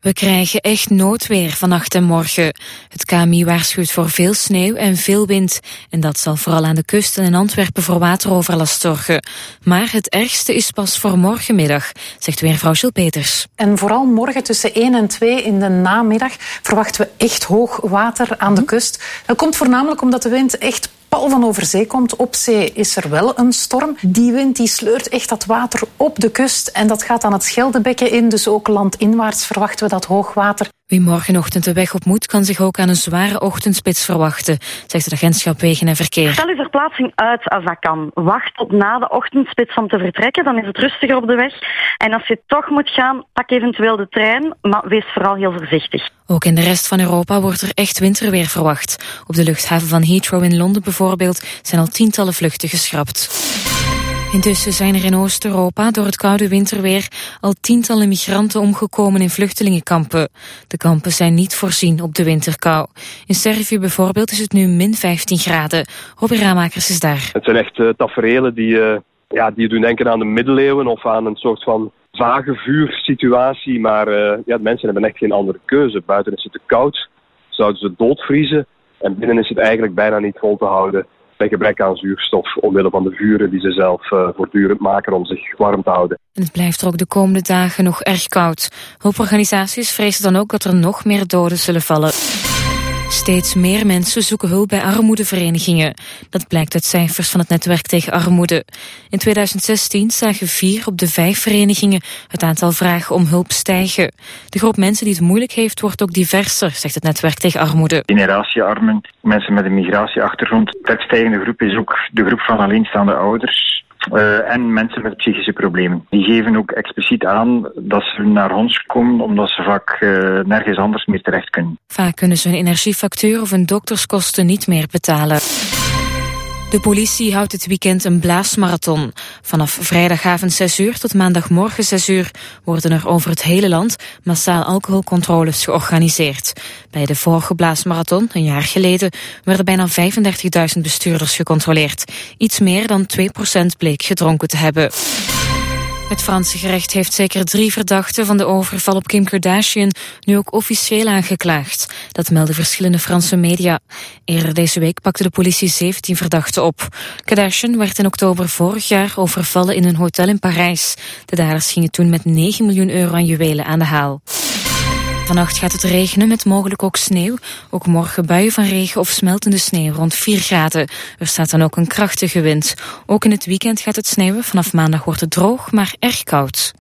We krijgen echt noodweer vannacht en morgen. Het KMI waarschuwt voor veel sneeuw en veel wind. En dat zal vooral aan de kust en in Antwerpen voor wateroverlast zorgen. Maar het ergste is pas voor morgenmiddag, zegt weervrouw Jill Peters. En vooral morgen tussen 1 en 2 in de namiddag verwachten we echt hoog water aan de kust. Dat komt voornamelijk omdat de wind echt pal van over zee komt. Op zee is er wel een storm. Die wind die sleurt echt dat water op de kust en dat gaat dan het Scheldebekken in. Dus ook landinwaarts verwachten we dat hoogwater. Wie morgenochtend de weg op moet, kan zich ook aan een zware ochtendspits verwachten, zegt het agentschap Wegen en Verkeer. Stel uw verplaatsing uit als dat kan. Wacht tot na de ochtendspits om te vertrekken, dan is het rustiger op de weg. En als je toch moet gaan, pak eventueel de trein, maar wees vooral heel voorzichtig. Ook in de rest van Europa wordt er echt winterweer verwacht. Op de luchthaven van Heathrow in Londen bijvoorbeeld zijn al tientallen vluchten geschrapt. Intussen zijn er in Oost-Europa door het koude winterweer al tientallen migranten omgekomen in vluchtelingenkampen. De kampen zijn niet voorzien op de winterkou. In Servië bijvoorbeeld is het nu min 15 graden. Robbie Ramakers is daar. Het zijn echt taferelen die doen denken aan de middeleeuwen of aan een soort van vage vuursituatie. Maar de mensen hebben echt geen andere keuze. Buiten is het te koud, zouden ze doodvriezen en binnen is het eigenlijk bijna niet vol te houden. Bij gebrek aan zuurstof omwille van de vuren die ze zelf voortdurend maken om zich warm te houden. En het blijft er ook de komende dagen nog erg koud. Hulporganisaties vrezen dan ook dat er nog meer doden zullen vallen. Steeds meer mensen zoeken hulp bij armoedeverenigingen. Dat blijkt uit cijfers van het netwerk tegen armoede. In 2016 zagen 4 op de 5 verenigingen het aantal vragen om hulp stijgen. De groep mensen die het moeilijk heeft wordt ook diverser, zegt het netwerk tegen armoede. Generatiearmen, mensen met een migratieachtergrond. De stijgende groep is ook de groep van alleenstaande ouders. En mensen met psychische problemen. Die geven ook expliciet aan dat ze naar ons komen omdat ze vaak nergens anders meer terecht kunnen. Vaak kunnen ze hun energiefactuur of hun dokterskosten niet meer betalen. De politie houdt dit weekend een blaasmarathon. Vanaf vrijdagavond 6 uur tot maandagmorgen 6 uur worden er over het hele land massaal alcoholcontroles georganiseerd. Bij de vorige blaasmarathon, een jaar geleden, werden bijna 35.000 bestuurders gecontroleerd. Iets meer dan 2% bleek gedronken te hebben. Het Franse gerecht heeft zeker 3 verdachten van de overval op Kim Kardashian nu ook officieel aangeklaagd. Dat melden verschillende Franse media. Eerder deze week pakte de politie 17 verdachten op. Kardashian werd in oktober vorig jaar overvallen in een hotel in Parijs. De daders gingen toen met 9 miljoen euro aan juwelen aan de haal. Vannacht gaat het regenen met mogelijk ook sneeuw. Ook morgen buien van regen of smeltende sneeuw rond 4 graden. Er staat dan ook een krachtige wind. Ook in het weekend gaat het sneeuwen. Vanaf maandag wordt het droog, maar erg koud.